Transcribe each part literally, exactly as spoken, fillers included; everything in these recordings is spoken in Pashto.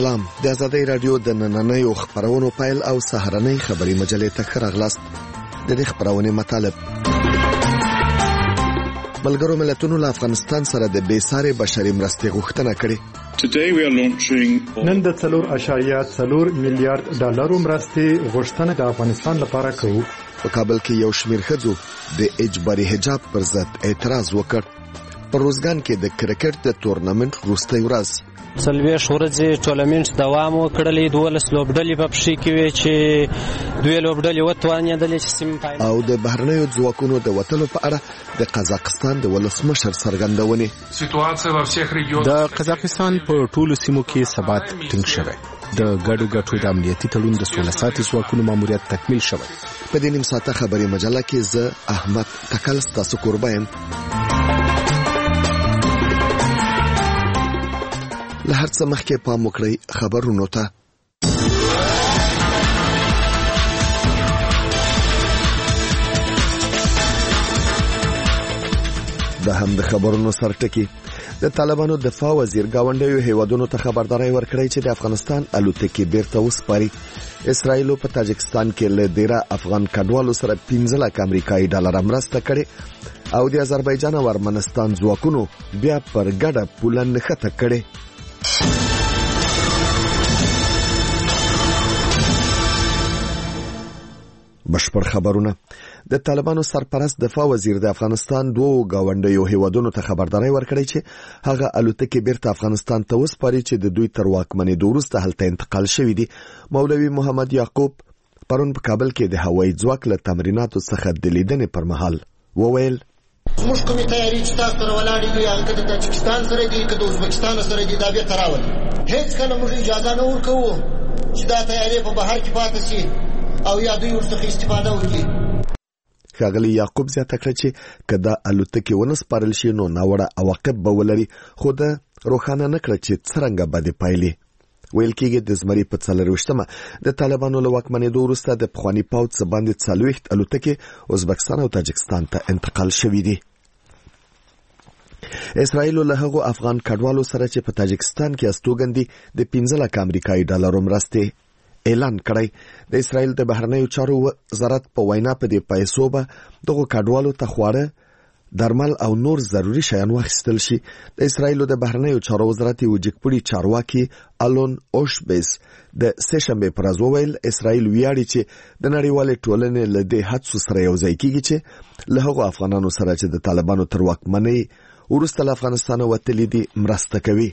سلام. د آزادۍ رادیو د نننیو خبرونو پایل او سهارنۍ خبري مجلې ته ښه راغلاست. د دې خبرونې مطالب: ملګرو ملتونو له افغانستان سره د بې ساري بشري مرستې غوښتنه کړې. نن د څلور اعشاریه څلور میلیارډ ډالرو مرستې غوښتنه د افغانستان لپاره کوو. په کابل کې یو شمېر ښځو د اجباري حجاب پر ضد اعتراض وکړ. په روزګان کې د کرکټ د تورنمنت وروستۍ ورځ څلوېښت ورځې ټورنمنټ دوام وکړلی. دولس لوبډلې په پښې کې وې چې دوی لوبډلې وتوانېدلې چې سیمه پای او د بهرنیو ځواکونو د وتلو په اړه د قزاقستان د ولسمشر څرګندونې. د قزاقستان په ټولو سیمو کې ثبات ټینګ شوی. د ګډو ګټو د امنیتي تړون د سوله ساتي ځواکونو ماموریت تکمیل شوی. په دې نیم ساعته خبري مجله کې زه احمد تکل ستاسو کوربه یم. له هر څه مخکې پام وکړئ خبرونو ته. د هم د خبرونو سرټکی د طالبانو دفاع وزیر گاونډیو هیوادونو ته خبرداري ورکړی چې د افغانستان الوتکې بیرته وسپاري. اسرائیل په تاجکستان کې له ډیره افغان کډوالو سره پنځه لک امریکایي ډالر مرسته کړې او د آذربایجان او ارمنستان ځواکونو بیا پر ګډه پوله نښته کړې. بشپړ خبرونه. د طالبانو سرپرست دفاع وزیر د افغانستان دوه گاونډیو هیوادونو ته خبرداري ورکړی چې هغه الوتکې بیرته افغانستان ته وسپاري چې د دوی تر واکمنېدو وروسته هلته انتقال شوي دي. مولوي محمد یعقوب پرون په کابل کې د هوایي ځواک له تمریناتو څخه د لیدنې پر مهال وویل: زموږ کومې تیاري چې تاسو سره ولاړې دي، هغه د تاجکستان سره دي که د ازبکستان سره دي، دا بیرته راولي. هیڅ کله موږ اجازه نه ورکوو چې دا تیاري په بهر کې پاتې شي او یا دوی ورڅخه استفاده وکړي. ښاغلي یعقوب زیاته کړه چې که دا الوتکې ونه سپارل شي نو ناوړه عواقب به ولري، خو ده روښانه نه کړه چې څرنګه بدې پایلې. ویل کېږي د زمري په څلرویشتمه د طالبانو له واکمنېدو وروسته د پخواني پوځ څخه باندې څلوېښت الوتکې ازبکستان او تاجکستان ته انتقال شوي دي. اسرائیل له هغو افغان کډوالو سره چې په تاجکستان کې استوګن دي د پنځه لک امریکایي ډالرو مرستې اعلان کړی. د اسرائیل د بهرنیو چارو وزارت په وینا په دې پیسو به دغو کډوالو ته خواړه، درمل او نور ضروري شیان واخیستل شي. د اسرائیل د بهرنیو چارو وزارت یو جګپړي چارواکي الون اوشبیس د سه شنبه پر ورځ وویل اسرائیل ویاړي چې د نړیوالې ټولنې له دې هڅو سره یو ځای کیږي چې له هغو افغانانو سره چې د طالبانو تر واکمنۍ وروسته له افغانستانه وتلي دي مرسته کوي.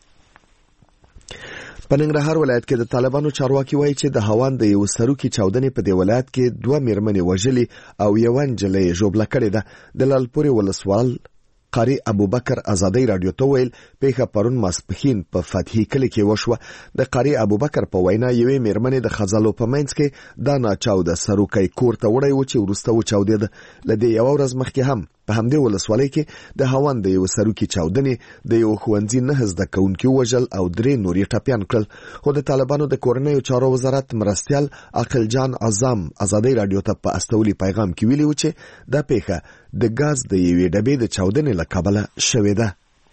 په ننګرهار ولایت کې د طالبانو چارواکي وایي چې د هوان د یو سروکي چاودنې په دې ولایت کې دوه میرمنې وژلې او یو نجلۍ ژوبله کړې ده. د لالپورې ولسوال قاری ابوبکر آزادۍ رادیو ته ویل پیښه پرون ماسپښین په فتحي کلي کې وشوه. د قاری ابوبکر په وینا یوې میرمنې د خزالو په منځ کې دا ناچاوده سروکی کور ته وړی و چې وروسته وچاودېده. له دې یوه ورځ مخکې هم په همدې ولسوالۍ کې د هوان د یو سروکي چاودنې د یو ښوونځي نه زده کوونکي وژل او درې نور یې ټپیان کړل. خو د طالبانو د کورنیو چارو وزارت مرستیال عقل جان اعظم آزادۍ رادیو ته په استولي پیغام کې ویلي و چې دا پیښه د ګاز د یوې ډبې د چاودنې له کبله شوې ده.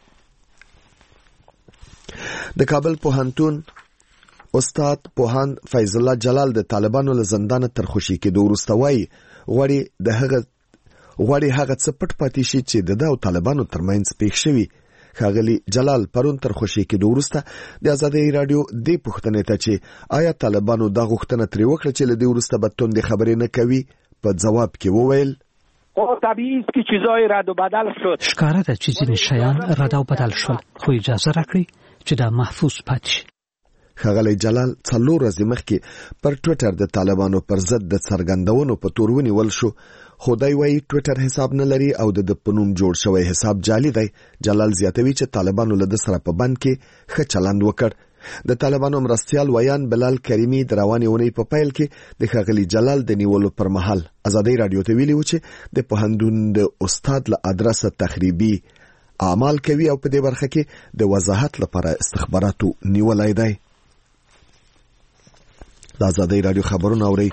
د کابل پوهنتون استاد پوهاند فیض الله جلال د طالبانو له زندانه تر خوشي کېدو وروسته وایي غواړي د هغه غواړي هغه څه پټ پاتې شي چې د ده او طالبانو ترمنځ پېښ شوي. ښاغلي جلال پرون تر خوشي کېدو وروسته د آزادۍ رادیو دې پوښتنې ته چې آیا طالبانو دا غوښتنه ترې وکړه چې له دې وروسته به توندې خبرې نه کوي په ځواب کې وویل: خب طبیعی است که چیزای رد و بدل شد. ښکاره ده چې ځینې شیان رد او بدل شول، خو اجازه راکړئ چې دا محفوظ پاتې شي. ښاغلی جلال څلور ورځې مخکې پر ټویټر د طالبانو پر ضد د څرګندونو په تور ونیول شو، خو دی وایي ټویټر حساب نه لري او د ده په نوم جوړ شوی حساب جعلي دی. جلال زیاتوي چې طالبانو له ده سره په بند کې ښه چلند وکړ. د طالبانو مرستیال ویان بلال کریمي د روانې اونۍ په پیل کې د ښاغلي جلال د نیولو پر مهال آزادۍ رادیو ته ویلي و چې د پوهنتون د استاد له ادرسه تخریبي اعمال کوي او په دې برخه کې د وضاحت لپاره استخباراتو نیولی دی. د آزادۍ رادیو خبرونه اورئ.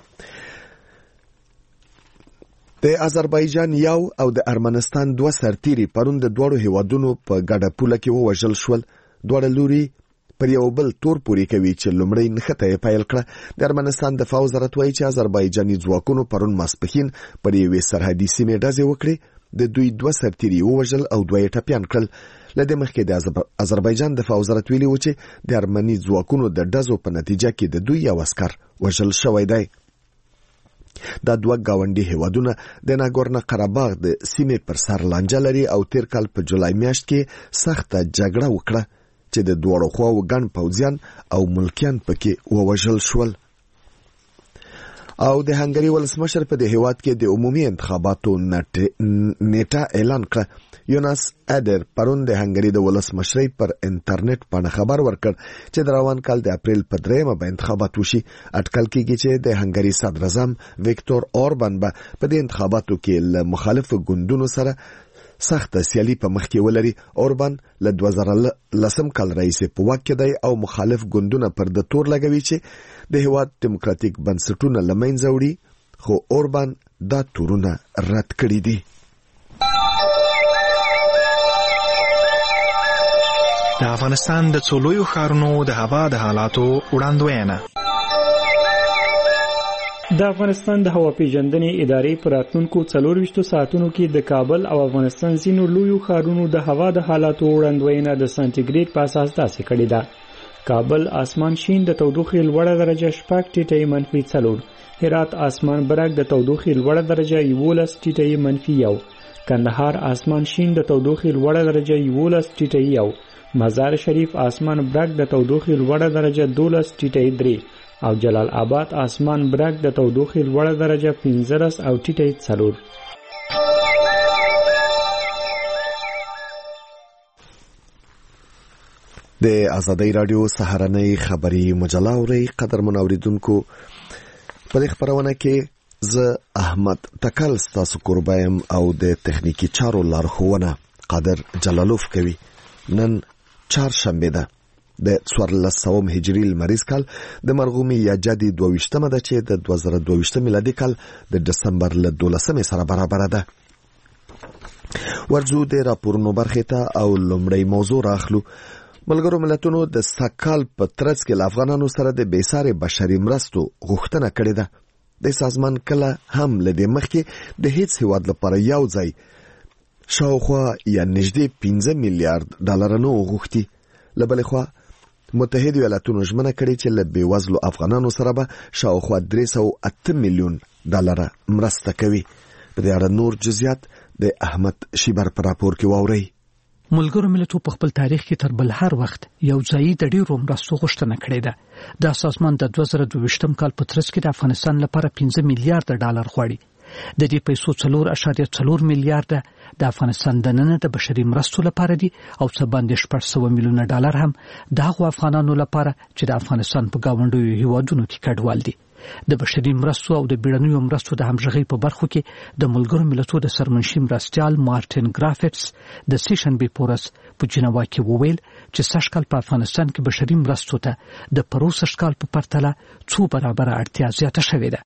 د آذربایجان یو او د ارمنستان دوه سرتیري پرون د دواړو هیوادونو په ګډه پوله کې ووژل شول. دواړه لوري پر یو بل تور پوري کوي چې لومړی نښته یې پیل کړه. د ارمنستان دفاع وزارت وایي چې آذربایجاني ځواکونو پرون ماسپښین پر یوې سرحدي سیمې ډزې وکړې. د دوی دوه سرتیري ووژل او دوه یې ټپیان کړل. له دې مخکې د آذربایجان دفاع وزارت ویلي و چې د ارمني ځواکونو د ډزو په نتیجه کې د دوی یو عسکر وژل شوی دی. دا دوه ګاونډي هیوادونه د ناګورنو قرهباغ د سیمې پر سر لانجه لري او تیر کال په جولای میاشت کې سخته جګړه وکړه چې د دواړو خواو ګڼ پوځیان او ملکیان پکې ووژل شول. او د هنګري ولسمشر په دې هیواد کې د عمومي انتخاباتو نیټه اعلان کړه. یوناس ادر پرون د هنګري د ولسمشرۍ پر انټرنیټ باندې خبر ورکړ چې د روان کال د اپریل په دریمه به انتخابات وشي. اټکل کېږي چې د هنګري صدر اعظم ویکتور اوربان به په دې انتخاباتو کې له مخالفو ګوندونو سره سخته سیالي په مخ کې ولري. اوربان له دوه زره لسم کال راهیسې په واک کې دی او مخالف ګوندونه پر د تور لګوي چې د هیواد دیموکراتیک بنسټونه له منځه وړي، خو اوربان دا تورونه رد کړي دي. د افغانستان د څو لویو ښارونو د هوا د حالاتو وړاندوینه. د افغانستان د هوا پیژندنې ادارې په راتلونکو څلورویشتو ساعتونو کې د کابل او افغانستان ځینو لویو ښارونو د هوا د حالاتو وړاندوینه د سانتیګریډ په اساس داسې کړې ده. کابل آسمان شین د تودوخې لوړه درجه شپږ ټیټه منفي څلور، هرات آسمان برګ د تودوخې لوړه درجه یولس ټیټه منفي یو، کندهار آسمان شین د تودوخې لوړه درجه یولس ټیټه یو، مزار شریف آسمان برګ د تودوخې لوړه درجه دولس ټیټه درې او جلال آباد آسمان برګ د تودوخې لوړه درجه پنځلس او ټیټه څلور. د آزادۍ رادیو سهارنۍ خبري مجله اوري. قدرمن اوریدونکو، په دې خبرونه کې زه احمد تکل ستاسو قربایم او د تخنیکی چارو لارښوونه قادر جلالوف کوي. نن چهارشنبه ده د څوارلس سوم هجري لمریز کال د مرغومي یا جدي دوه ویشتمه ده چې د دوه زره دوه ویشت میلادي کال د دسمبر له دولسمې سره برابر ده. ورځو د راپورونو برخې ته او لومړی موضوع راخلو. ملګرو ملتونو د سکال په ترڅ کې له افغانانو سره د بېسارې بشري مرستو غوښتنه کړې ده. د سازمان کله هم له دې مخکې د هیڅ هیواد لپاره یو ځای شاوخوا یا نږدې پنځه میلیارډ ډالر نه غوښتي. له بلې خوا متحده ایالاتونو ژمنه کړې چې له بېوزلو افغانانو سره به شاوخوا درې سوه اته میلیون ډالر مرسته کوي. په دې اړه نور جزئیات د احمد شیبر په راپور کې واورئ. ملګرو ملتونو په خپل تاریخ کې تر بل هر وخت یو ځای د ډیرو مرستو غوښتنه کړې ده. د سازمان د دوه زره دوه ویشتم کال په ترڅ کې د افغانستان لپاره پنځه میلیارډ ډالر غواړي. د دې پیسو څلور اعشاریه څلور میلیارډ د افغانستان دننه د بشري مرستو لپاره دي او څه باندې شپږ سوه میلیونه ډالر هم د هغو افغانانو لپاره چې د افغانستان په ګاونډیو هیوادونو کې کډوال دي. د بشري مرستو او د بیړنیو مرستو د همغږۍ په برخو کې د ملګرو ملتونو د سرمنشي مرستیال مارټین ګرافټس د سیشنبې په ورځ په جنیوا کې وویل چې سږکال په افغانستان کې بشري مرستو ته د پرو سږکال په پرتله څو برابره اړتیا زیاته شوې ده.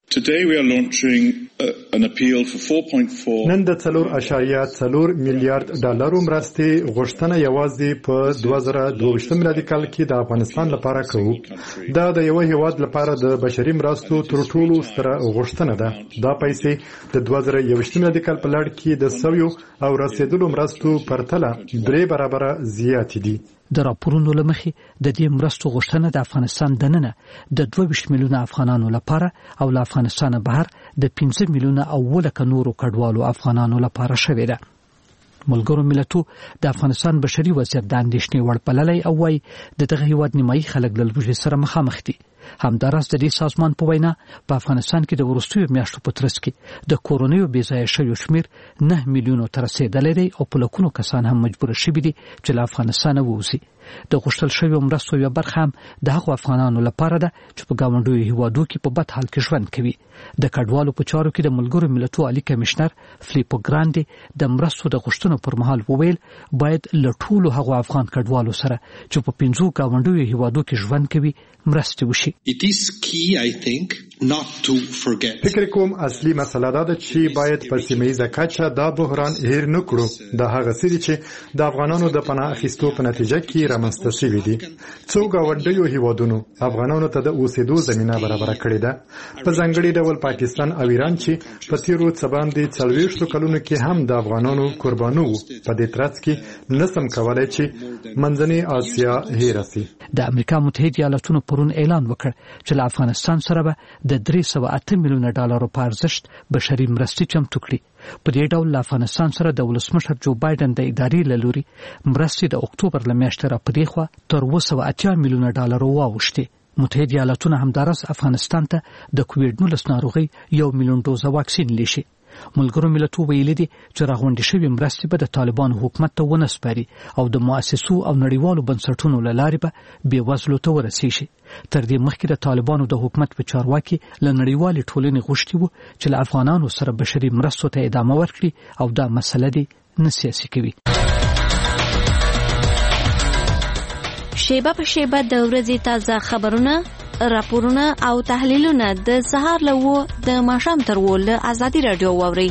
نن د څلور اعشاریه څلور میلیارډ ډالرو مرستې غوښتنه یوازې په دوه زره دوه ویشتم میلادي کال کې د افغانستان لپاره کوو. دا د یو هیواد لپاره د بشري مرستو تر ټولو ستره غوښتنه ده. دا پیسې د دوه زره یو ویشتم میلادي کال په لړ کې د سویو او رسیدلو مرستو پرتله درې برابره زیات دي. د راپورونو لمخې د دې مرستو غوښتنه د افغانستان دننه د دوه ویشت میلیونه افغانانو لپاره او له افغانستان بهر د پنځه میلیونه او لکه نورو کډوالو افغانانو لپاره شوې ده. ملګرو ملتونو د افغانستان بشري وضعیت د اندېښنې وړ بللی او وايي د دغه هیواد نیمایي خلک له لوږې سره مخامخ دي. همداراز د دې سازمان په وینا په افغانستان کې د وروستیو میاشتو په ترڅ کې د کورونیو بې ځایه شویو شمېر نه میلیونو ته رسېدلی دی او په لکونو کسان هم مجبوره شوي دي چې له افغانستانه ووځي. د غوښتل شویو مرستو یوه برخه هم د هغو افغانانو لپاره ده چې په ګاونډیو هیوادو کې په بد حال کې ژوند کوي. د کډوالو په چارو کې د ملګرو ملتونو عالی کمشنر فلیپو ګراندي د مرستو د غوښتنو پر مهال وویل باید له ټولو هغو افغان کډوالو سره چې په پنځو ګاونډیو هیوادو کې ژوند کوي مرستې وشي. It is key, I think, فکر کوم اصلي مسله دا ده چې باید په سیمه‌ییزه کچه دا بحران هیر نه کړو. دا هغه څه دي چې د افغانانو د پناه اخیستو په نتیجه کې رامنځته شوي دي. څو ګاونډیو هیوادونو افغانانو ته د اوسېدو زمینه برابره کړې ده، په ځانګړي ډول پاکستان او ایران چې په تیرو څه باندې څلوېښتو کلونو کې هم د افغانانو قربانو وو. په دې ترڅ کې نسم کولای چې منځنۍ اسیا هیره سي. د امریکا متحده ایالاتونو پرون اعلان وکړ چې له افغانستان سره به د درې سوه اته میلیونه ډالرو په ارزښت بشري مرستې چمتو کړي. په دې ډول له افغانستان سره د ولسمشر جو بایدن د ادارې له لوري مرستې د اکتوبر له میاشتې را په دې خوا تر اوه سوه اتیا میلیونه ډالرو واوښتې. متحده ایالاتونه همداراز افغانستان ته د کوویډ نولس ناروغۍ یو میلیون ډوزه واکسین لیشي. ملګرو ملتونو ویلي دي چې راغونډې شوې مرستې به د طالبانو حکومت ته ونه سپاري او د مؤسسو او نړیوالو بنسټونو له لارې به بېوزلو ته ورسیږي. تر دې مخکې د طالبانو د حکومت په چارواکي له نړیوالې ټولنې غوښتي وو چې له افغانانو سره بشري مرستو ته ادامه ورکړي او دا مسله دې نه سیاسي کوي. شیبه په شیبه د ورځې تازه خبرونه، راپورونه او تحلیلونه د سهار له وو د ماښام تر وو له ازادي راډیو واورئ.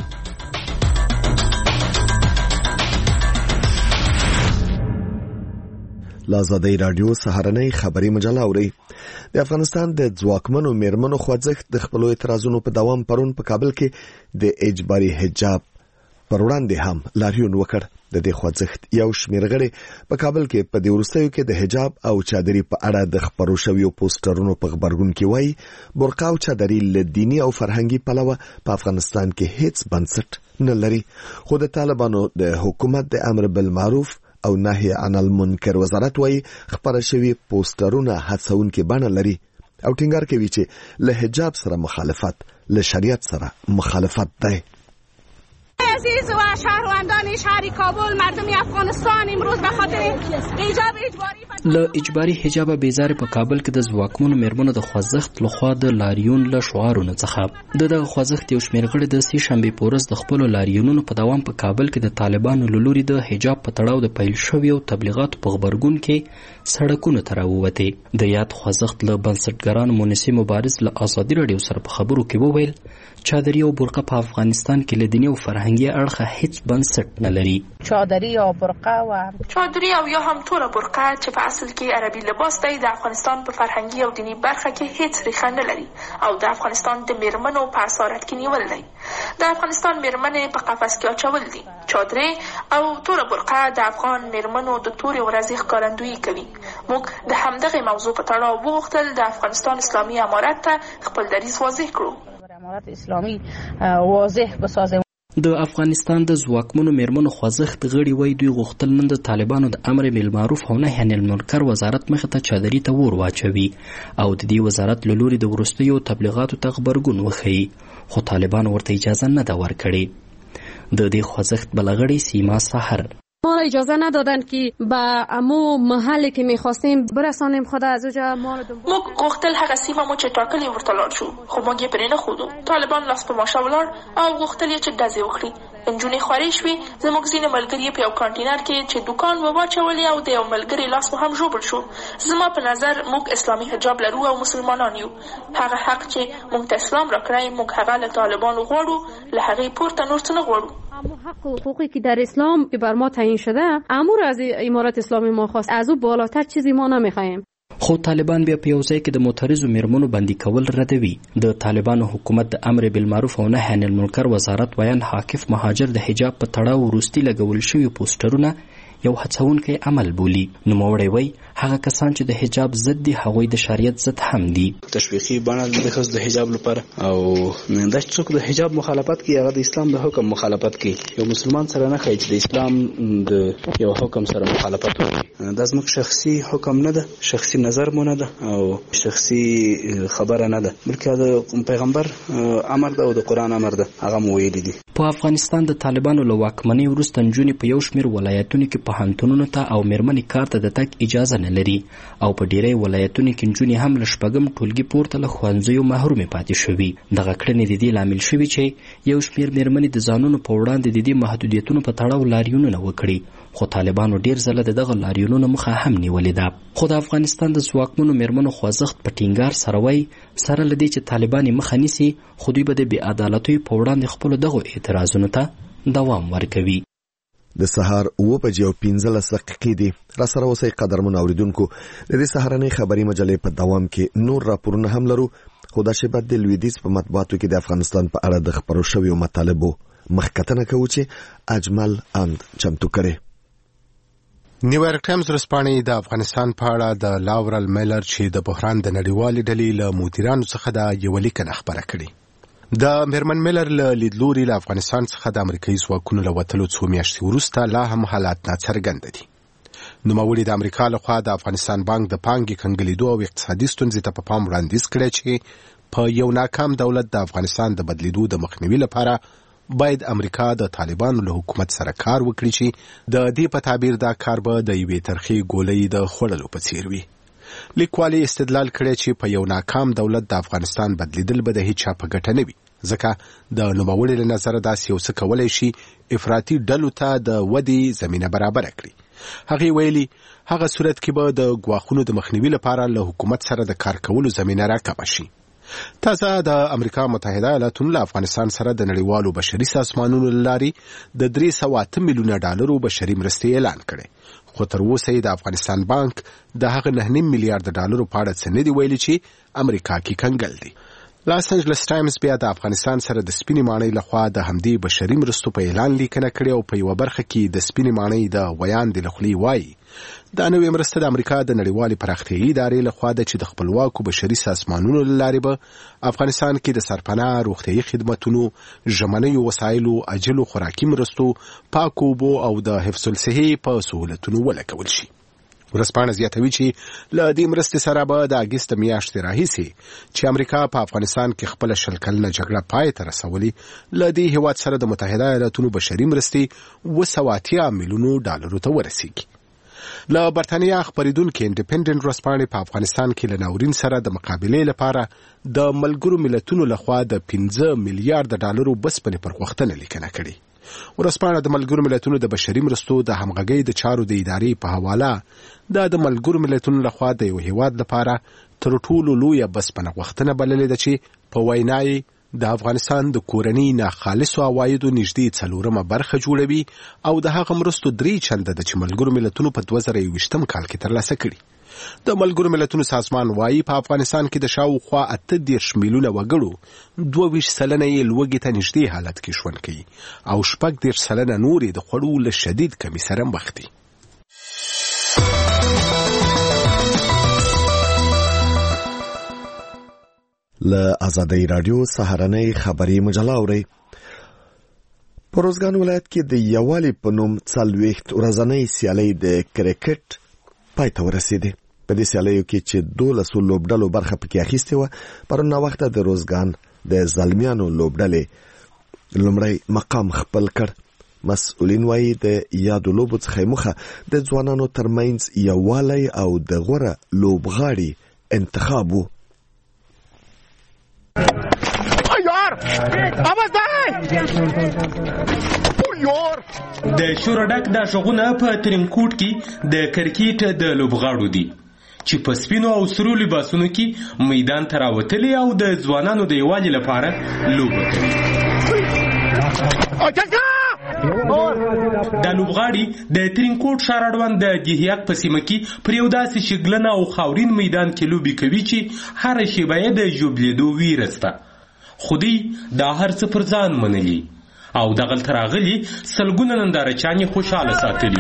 له ازادي راډیو سهارنۍ خبري مجله اورئ. د افغانستان د ځواکمنو میرمنو خوځښت د خپلو اعتراضونو په دوام پرون په کابل کې د اجباري حجاب پر وړاندې هم لاریون وکړ. د دې خوځښت یو شمېر غړي په کابل کې په دې وروستیو کې د حجاب او چادري په اړه د خپرو شویو پوسټرونو په خبرګون کې وایي برقع او چادري له دیني او فرهنګي پلوه په افغانستان کې هیڅ بنسټ نه لري. خو د طالبانو د حکومت د امر بالمعروف او نهي عن المنکر وزارت وایي خپره شوي پوسټرونه هڅونکې بڼه لري او ټینګار کوي چې له حجاب سره مخالفت له شریعت سره مخالفت دی. عزیز و شهروندان شهر کابل، مردم افغانستان امروز به خاطر ایجاب اجباری له اجباري حجاب بیزاري په کابل کې د ځواکمنو میرمنو د خوځښت لخوا د لاریون له شعارونو څخه د دغه خوځښت یو شمېر غړي د سې شنبې په ورځ د خپلو لاریونونو په دوام په کابل کې د طالبانو له لوري د حجاب په تړاو د پیل شویو تبلیغاتو په غبرګون کې سړکونو ته راووتې. د یاد خوځښت له بنسټګرانو مونسي مبارز له ازادي راډیو سره په خبرو کې وویل چادري او برقه په افغانستان کې له دیني او فرهنګي اړخه هیڅ بنسټ نه لري. چادري او برقه و چادري او یا هم توره برقه چې په اصل کې عربي لباس دی د افغانستان په فرهنګي او دینی برخه کې هیڅ ریښه نه لري او د افغانستان د میرمنو په اسارت کې نیول دی. د افغانستان میرمنې په قفس کې اچول دي. چادري او توره برقه د افغان میرمنو د تورې ورځې ښکارندویي کوي. موږ د همدغه موضوع په تړاو وغوښتل د افغانستان اسلامي امارت ته خپل دریځ واضح کړو. امارت اسلامي واضح بسازه. د افغانستان د ځواکمنو میرمنو خوځښت غړي وایي دوی غوښتل نن د طالبانو د امر بالمعروف او نهي عن المنکر وزارت مخې ته چادري ته ور واچوي او د دې وزارت له لوري د وروستیو تبلیغاتو ته غبرګون وښیي، خو طالبان ورته اجازه نه ده ورکړې. د دې خوځښت بله غړي سیما سحر ما اجازه ندادن که به امو محلی که میخواستیم برسانیم خود از اوجا ما رو موږ غوښتل هغه سیمه مو چې ټاکلې ورته لاړ شو، خو موږ یې پرې نه ښودو. طالبان لاس په ماشه ولاړ او غوښتل یې چې ډزې وکړي. نجونې خوارې شوې. زموږ ځینې ملګري په یو کانټینر کې چې دوکان و واچولې او د یو ملګري لاس مو هم ژوبل شو. زما په نظر موږ اسلامي حجاب لرو او مسلمانان یو. هغه حق چې موږ ته اسلام راکړی موږ هغه له طالبانو غواړو، له هغې پورته نور څه نه غواړو. اما حق و حقوقی که در اسلام که بر ما تعیین شده امور از امارت اسلامی ما خواست، از او بالاتر چیزی ما نمیخوایم. خو طالبان بیا په یو ځای کې د معترضو میرمنو بندي کول ردوي. د طالبانو حکومت د امر بالمعروف او نهي عن المنکر وزارت ویان حاکف مهاجر د حجاب په تړاو وروستي لګول شوي پوسټرونه یو هڅونکی عمل بولي. نوموړی وایي هغه کسان چې د حجاب ضد دي هغوی د شریعت ضد هم دي. تشویقي بڼه د ښځو د حجاب لپاره او دا چې څوک د حجاب مخالفت کوي هغه د اسلام د حکم مخالفت کوي. یو مسلمان سره نه ښایي چې د اسلام د یو حکم سره مخالفت وکړي. دا زموږ شخصي حکم نه ده، شخصي نظر مو نه ده او شخصي خبره نه ده، بلکې د پیغمبر امر ده او د قرآن امر ده، هغه مو ویلي دي. په افغانستان د طالبانو له واکمنۍ وروسته نجونې په یو شمېر ولایتونو کې پوهنتونونو ته او میرمنې کار ته د تګ اجازه نه لري او په ډیری ولایتونو کې نجونې هم له شپږم ټولګي پورته له ښوونځیو محرومې پاتې شوي. دغه کړنې د دې لامل شوي چې یو شمېر میرمنې د ځانونو په وړاندې د دې محدودیتونو په تړاو لاریونونه وکړي، خو طالبانو ډیر ځله د دغه لاریونونو مخه هم نیولې ده. خو د افغانستان د ځواکمنو میرمنو خوځښت په ټینګار سره وایي سره له دې چې طالبان یې مخه نیسي، خو دوی به د بې عدالتیو په وړاندې خپلو دغو اعتراضونو ته دوام ورکوي. د سهار اوه بجې او پنځلس دقیقې دي. را سره اوسئ قدرمنو اورېدونکو. د دې سهارنۍ خبري مجلې په دوام کې نور راپورونه هم لرو، خو دا شیبه د لویدیځ په مطبوعاتو کې د افغانستان په اړه د خپرو شویو مطالبو مخکتنه کوو چې اجمل اند چمتو کړي. نیویارک ټایمز ورځپاڼې د افغانستان په اړه د لاورل میلر چې د بحران د نړیوالې ډلې له مدیرانو څخه د یوه لیکنه خپره کړې. د میرمن میلر له لیدلوري له افغانستان څخه د امریکایي ځواکونو له وتلو څو میاشتې وروسته لا هم حالات ناڅرګنده دي. نوموړي د امریکا لخوا د افغانستان بانک د پانګې کنګلېدو او اقتصادي ستونزې ته په پام وړاندیز کړی چې په یو ناکام دولت د افغانستان د بدلیدو د مخنیوي لپاره باید امریکا د طالبانو له حکومت سره کار وکړي چې د دې په تعبیر دا کار به د یوې ترخې ګولۍ د خوړلو په څیر وي. لیکوالي استدلال کړی چې په یو ناکام دولت د افغانستان بدلیدل به د هیچا په ګټه نه وي، ځکه د نوموړي له نظره داسې یو څه کولی شي افراطي ډلو ته د ودې زمینه برابره کړي. هغې ویلي هغه صورت کې به د ګواښونو د مخنیوي لپاره له حکومت سره د کار کولو زمینه راکمه شي. تازه د امریکا متحده ایالاتونو له افغانستان سره د نړیوالو بشري سازمانونو له لارې د درې سوه اته میلیونه ډالرو بشري مرستې اعلان کړې، خو تر اوسه یې د افغانستان بانک د هغه نه نیم میلیارډ ډالرو په اړه څه نه دي ویلي چې امریکا کې کنګل دي. لاس انجلس ټایمز بیا د افغانستان سره د سپینې ماڼۍ لخوا د همدې بشري مرستو په اعلان لیکنه کړې او په یوه برخه کې د سپینې ماڼۍ د ویاندې له خولې وایي دا نوې مرسته د امریکا د نړیوالې پراختیایي ادارې لخوا ده چې د خپلواکو بشري سازمانونو له لارې به افغانستان کې د سرپناه، روغتیایي خدمتونو، ژمنیو وسایلو، عاجلو خوراکي مرستو، پاکو اوبو او د حفظ الصحې په سهولتونو ولګول شي. ورځپاڼه زیاتوي چې له دې مرستې سره به د اګست میاشتې راهیسې چې امریکا په افغانستان کې خپله شل کلنه جګړه پای ته رسولي، له دې هیواد سره د متحده ایالاتونو بشري مرستې اوه سوه اتیا میلیونو ډالرو ته ورسیږي. له برتانیا خپریدونکې انډیپنډنټ ورځپاڼې په افغانستان کې له ناورین سره د مقابلې لپاره د ملګرو ملتونو لخوا د پنځه میلیارډ ډالرو بسپنې پر غوښتنه لیکنه کړې. ورځپاڼه د ملګرو ملتونو د بشري مرستو د همغږۍ د چارو د ادارې په حواله دا د ملګرو ملتونو لخوا د یو هیواد لپاره تر ټولو لویه بسپنه غوښتنه بللې ده چې په وینا یې د افغانستان د کورنۍ ناخالصو عوایدو نږدې څلورمه برخه جوړوي او د هغه مرستو درې چنده ده چې ملګرو ملتونو په دوه زره یوویشتم کال کې ترلاسه کړي. د ملګرو ملتونو سازمان وایي په افغانستان کې د شاوخوا اته دېرش میلیونه وګړو دوه ویشت سلنه یې لوږې ته نږدې حالت کې ژوند کوي او شپږ دېرش سلنه نور یې د خوړو له شدید کمي سره مخ دي. له آزادۍ راډیو سهارنۍ خبري مجله اورئ. په روزګان ولایت کې د یووالي په نوم څلوېښت ورځنۍ سیالۍ د کرکټ پای ته ورسېدې. په دې سیالیو کې چې دولسو لوبډلو برخه پکې اخیستې وه، پرون ناوخته د روزګان د زلمیانو لوبډلې لومړی مقام خپل کړ. مسؤلین وایي د یادو لوبو څخه موخه د ځوانانو ترمنځ یووالی او د غوره لوبغاړي انتخاب و. د شورډک د شغونه په ترینکوټ کې د کرکټ د لوبغاړو دي چې په سپینو او سرو لباسونو کې میدان ته راوتلي او د ځوانانو د یووالي لپاره لوبه کوي. دا لوبغاړي د ترینکوټ ښار اړوند د ګهیاک په سیمه کې پر یو داسې شګلنه او خاورین میدان کې لوبې کوي چې هره شیبه یې د ژوبلېدو ویره سته، خو دوی دا هر څه پر ځان منلي او دغلته راغلي سلګونه نندارچیان یې خوشحاله ساتلي.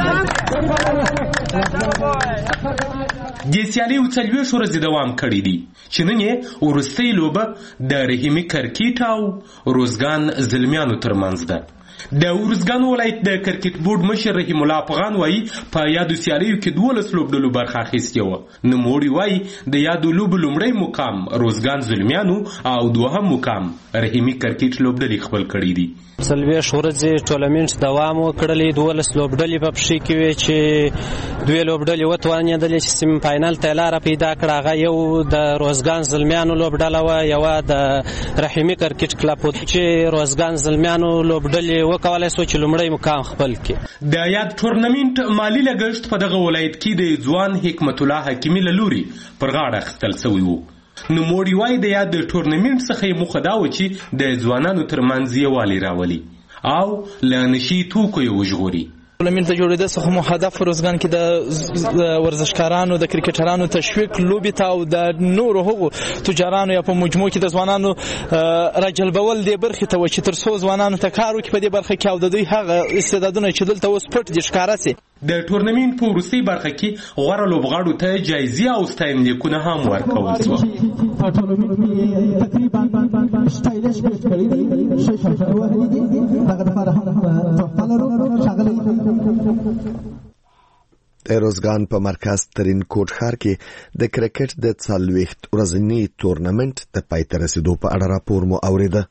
دې سیالیو څلوېښت ورځې دوام کړی دی چې نن یې وروستۍ لوبه د رحیمي کرکټ او روزګان زلمیانو ترمنځ ده د ورزګان ولایت د کرکټ بورډ مشر رحیم الله افغان وایي په یادو سیالیو کې دولس لوبډلو برخه اخیستې وه. نوموړي وایي د یادو لوبو لومړی مقام روزګان زلمیانو او دوهم مقام رحیمي کرکټ لوبډلې خپل کړي دي. څلوېښت ورځې ټورنمنټ دوام وکړلې، دولس لوبډلې په پښې کې وې چې دوې لوبډلې وتوانېدلې چې سیمي فاینل ته یې لاره پیدا کړه. هغه یو د روزګان زلمیانو لوبډله وه، یوه د رحیمي کرکټ کلب چې روزګان زلمیانو لوبډلې وکولی سو چې لومړی مقام خپل کړي. د یاد ټورنمنټ مالي لګښت په دغه ولایت کې د ځوان حکمت الله حکیمي له لوري پر غاړه اخیستل سوی و. نوموړي وایي د یاد ټورنمنټ څخه یې موخه دا وه چې د ځوانانو ترمنځ یووالی راولي او له نشي توکو یې وژغوري. ټورنمنټ د جوړېدو څخه مو هدف روزګان کې د ورزشکارانو د کرکټرانو تشویق لوبې ته او د نورو هغو تجارانو یا په مجموع کې د ځوانانو راجلبول دې برخې ته و چې تر څو ځوانانو ته کار وکړي په دې برخه کې او د دوی هغه استعدادونه چې دلته اوس پټ دي ښکاره سي. د ټورنمنټ په وروستۍ برخه کې غوره لوبغاړو ته جایزې او ستاینلیکونه هم ورکول شوه. د روزګان په مرکز ترین کوټ ښار کې د کرکټ د څلوېښت ورځني تورنمنټ د پای ته رسېدو په اړه راپور مو اورېده.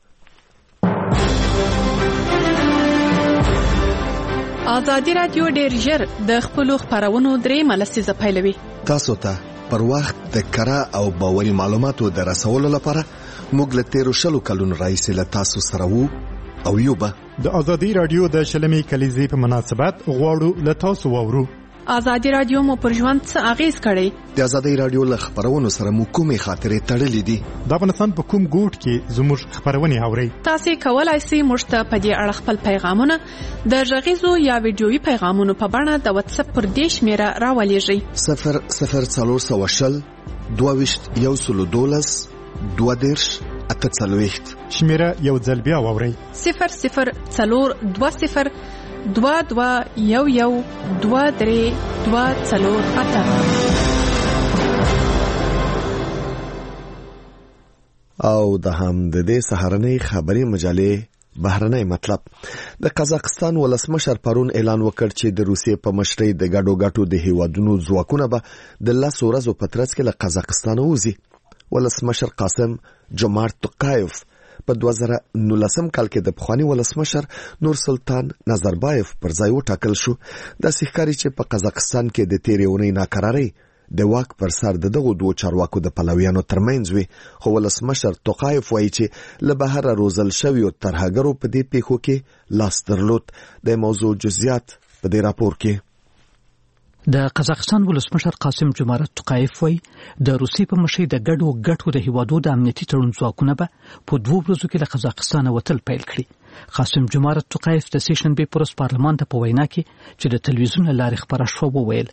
ازادي راډیو ډېر ژر د خپلو خپرونو درېیمه لسیزه پیلوي. تاسو ته پر وخت د کره او باوري معلوماتو د رسولو لپاره موږ له تیرو شلو کلونو راهیسې له تاسو سره وو او یو به د ازادي راډیو د شلمې کلیزې په مناسبت غواړو له تاسو واورو. ازادي راډیو مو پر ژوند څه اغیز کړی؟ د ازادي راډیو له خبرونو سره مو کومې خاطرې تړلې دي؟ د افغانستان په کوم ګوټ کې زموږ خبرونه اورئ؟ تاسو کولای شئ موږ ته په دې اړه خپل پیغامونه د غږیزو یا ویډیويي پیغامونو په بڼه د واتس اپ پر دې شمیره راولېږئ. صفر صفر څلور سوه شل دوه ویشت یو سلو دولس دوه دېرش اته څلوېښت شمیره یو ځل بیا واورئ. صفر صفر څلور دوه صفر دوه دوه یو یو دوه درې دوه څلور اته. او د هم د دې سهارنۍ خبري مجلې بهرنۍ مطلب. د قزاقستان ولسمشر پرون اعلان وکړ چې د روسیې په مشرۍ د ګډو ګټو د هیوادونو ځواکونه به د لسو ورځو په ترڅ کې له قزاقستان ووځي. ولسمشر قاسم جومارت توقایف په دوه زره نولسم کال کې د پخوانی ولسمشر نور سلطان نظربایف پر ځای وټاکل شو. داسې ښکاري چې په قزاقستان کې د تېرې اونۍ ناکرارۍ د واک پر سر د دغو دوو چارواکو د پلویانو ترمنځ وي، خو ولسمشر توقایف وایي چې له بهره روزل شویو ترهګرو په دې پیښو کې لاس درلود. د موضوع جزئیات په دې راپور کې. د قزاقستان ولسمشر قاسم جومارت توقایف وایي د روسیې په مشرۍ د ګډو ګټو د هیوادو د امنیتي تړون ځواکونه به په دوو ورځو کې له قزاقستانه وتل پیل کړي. قاسم جومارت توقایف د سې شنبې په ورځ پارلمان ته په وینا کې چې د تلویزیون له لارې خپره شوه وویل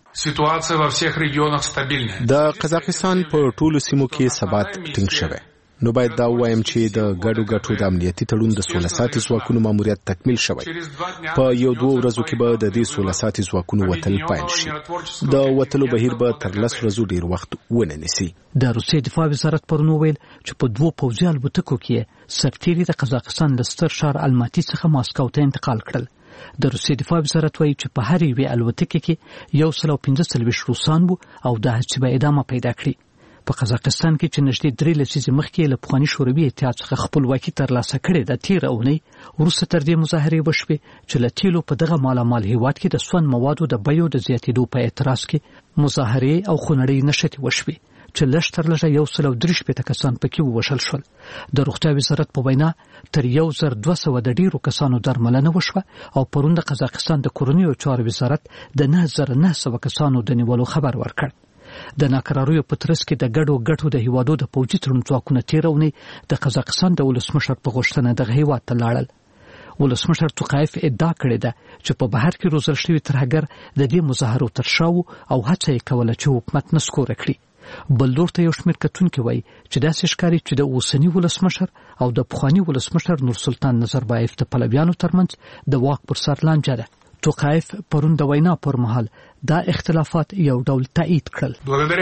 د قزاقستان په ټولو سیمو کې ثبات ټینګ شوی. نو باید دا وایم چې د ګډو ګټو د امنیتي تړون د سوله ساتي ځواکونو ماموریت تکمیل شوی. په یو دوه ورځو کې به د دې سوله ساتي ځواکونو وتل پیل شي. د وتلو بهیر به تر لس ورځو ډیر وخت ونه نیسي. د روسیې دفاع وزارت پرون وویل چې په دوو پوځي الوتکو کې سرتیري د قزاقستان له ستر ښار الماتي څخه ماسکو ته انتقال کړل. د روسیې دفاع وزارت وایي چې په هر یوې الوتکې کې یو سل او پنځه څلوېښت روسان وو او دا هڅې به ادامه پیدا کړي. په قزاقستان کې چې نږدې درې لسیزې مخکې له پخواني شوروي اتحاد څخه خپلواکي ترلاسه کړې ده، تېره اونۍ وروسته تر دې مظاهرې وشوې چې له تیلو په دغه مالامال هیواد کې د سون موادو د بیو د زیاتېدو په اعتراض کې مظاهرې او خونړۍ نښتې وشوې چې لږ تر لږه یو سل او درې شپېته کسان پکې ووژل شول. د روغتیا وزارت په وینا تر یو زر دوه سوه د ډېرو کسانو درملنه وشوه او پرون د قزاقستان د کورنیو چارو وزارت د نه زره نه سوه کسانو د نیولو خبر ورکړ. د ناکراریو په ترڅ کې د ګډو ګټو د هیوادو د پوځي تړون ځواکونه تېره اونۍ د قزاقستان د ولسمشر په غوښتنه دغه هیواد ته لاړل. ولسمشر توقایف ادعا کړې ده چې په بهر کې روزل شوي ترهګر د دې مظاهرو تر شا وو او هڅه یې کوله چې حکومت نسکوره کړي. بل لور ته یو شمېر کتونکي وایي چې داسې ښکاري چې د اوسني ولسمشر او د پخواني ولسمشر نور سلطان نظربایف د پلویانو ترمنځ د واک پر سر لانجه ده. توقایف پرون د وینا پر مهال دا اختلافات یو ډول تایید کړل.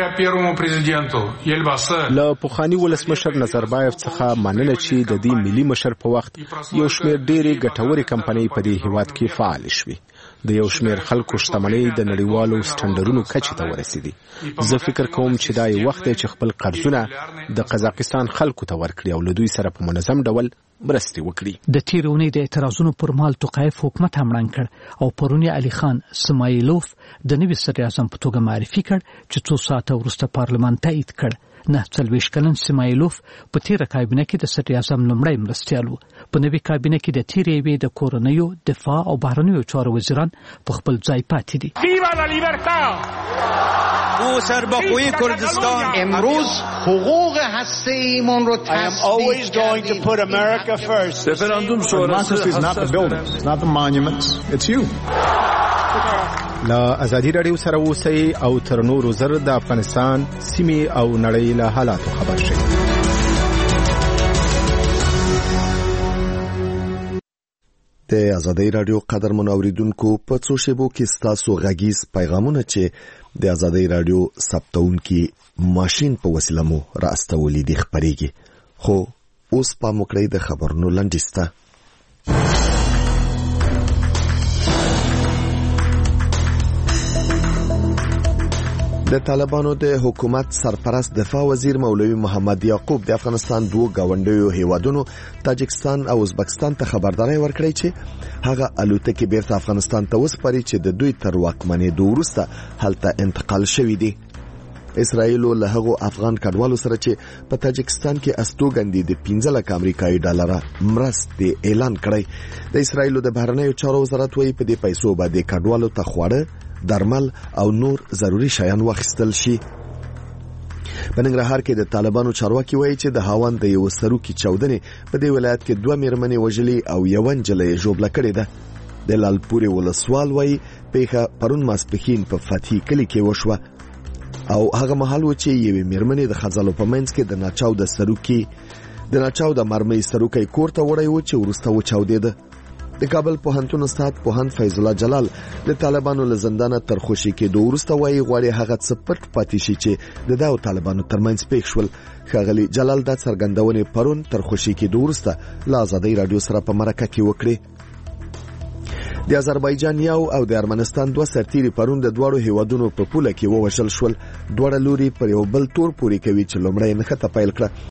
له پخواني ولسمشر نظربایف څخه مننه چې د دې ملي مشر په وخت یو شمېر ډېرې ګټورې کمپنۍ په دې هیواد کې فعال شوې. د یو شمېر خلکو شتمنۍ د نړیوالو سټنډرونو کچې ته ورسېدې. زه فکر کوم چې دا یو وخت دی چې خپل قرضونه د قزاقستان خلکو ته ورکړي او له دوی سره په منظم ډول مرستې وکړي. د تیر اونۍ د اعتراضونو پر مهال توقایف حکومت هم ړنګ کړ او پرون علي خان سمایلوف د نوي صدر اعظم په توګه معرفي کړ چې څو ساعته وروسته پارلمان تایید کړ. نه څلوېښت کلن سمایلوف په تیره کابینه کې د صدر اعظم لومړی مرستیال و. په نوي کابینه کې د تیرې یوې د کورنیو دفاع او بهرنیو چارو وزیران په خپل ځای پاتې دي. او سربخوی کردستان امروز حقوق هسته‌ایمان رو تثبیت کردیم. رفراندوم شورا له ازادي راډیو سره اوسئ او تر نورو زر د افغانستان سیمې او نړۍ له حالاتو خبر شئ. د ازادي راډیو قدرمن اوریدونکو په څو شیبو کې ستاسو غږیز پیغامونه چې د ازادي راډیو ثبتونکي ماشين په وسیله مو راستولې دي خبريږي. خو اوس په موکړې د خبرونو لنډیسته. د طالبانو د حکومت سرپرست دفاع وزیر مولوی محمد یعقوب د افغانستان دوه گاونډیو هیوادونو تاجکستان او ازبکستان ته خبرداري ورکړې چې هغه الوتکې بیرته افغانستان ته وسپاري چې د دوی تر واکمنۍ وروسته هلته انتقال شوې دي. اسرائیل له هغو افغان کډوالو سره چې په تاجکستان کې استوګندې د پنځه لک امریکایي ډالر مرستې اعلان کړی. د اسرائیل د بهرنیو چارو وزارت وايي په دې پیسو باندې کډوالو ته خواړه، درمل او نور ضروری شیان واخیستل شي. په ننګرهار کې د طالبانو چارواکي وایي چې د هاوند د یو سروکي چاودنې په دې ولایت کې دوه میرمنې وژلې او یو نجلۍ ژوبله کړې ده. د لالپورې ولسوال وایي پیښه پرون ماسپښین په فتحي کلي کې وشوه او هغه مهال و چې یوې میرمنې د خزالو په منځ کې د ناچاو د سروکي د ناچاو د مرمۍ سروکي کور ته وړی و چې وروسته وچاودېده. د کابل پوهنتون استاد پوهاند فیض الله جلال د طالبانو له زندانه تر خوشي کېدو وروسته وایي غواړي هغه څه پټ پاتې شي چې د داو طالبانو ترمنځ پېښ شول. ښاغلي جلال دا څرګندونې پرون تر خوشي کېدو وروسته له ازادۍ راډیو سره په مرکه کې وکړې. د آذربایجان یو او د ارمنستان دوه سرتیري پرون د دواړو هیوادونو په پوله کې ووژل شول. دواړه لوري پر یو بل تور پورې کوي چې لومړی نښته پیل کړه.